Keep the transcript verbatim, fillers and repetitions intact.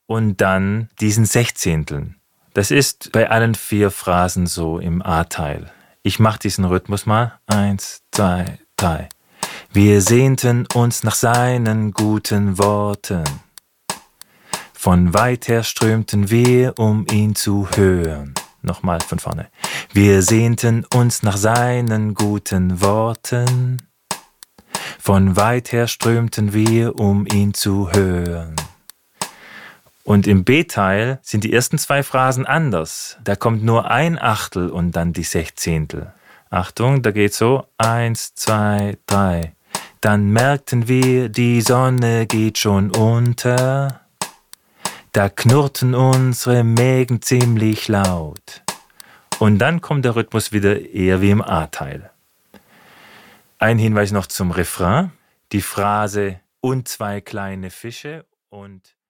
und dann diesen Sechzehnteln. Das ist bei allen vier Phrasen so im A-Teil. Ich mache diesen Rhythmus mal. Eins, zwei, drei. Wir sehnten uns nach seinen guten Worten. Von weit her strömten wir, um ihn zu hören. Nochmal von vorne. Wir sehnten uns nach seinen guten Worten. Von weit her strömten wir, um ihn zu hören. Und im B-Teil sind die ersten zwei Phrasen anders. Da kommt nur ein Achtel und dann die Sechzehntel. Achtung, da geht so. Eins, zwei, drei. Dann merkten wir, die Sonne geht schon unter. Da knurrten unsere Mägen ziemlich laut. Und dann kommt der Rhythmus wieder eher wie im A-Teil. Ein Hinweis noch zum Refrain. Die Phrase und zwei kleine Fische und